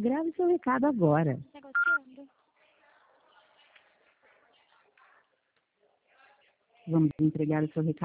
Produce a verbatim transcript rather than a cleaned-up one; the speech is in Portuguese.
Grave seu recado agora. Negociando. Vamos entregar o seu recado.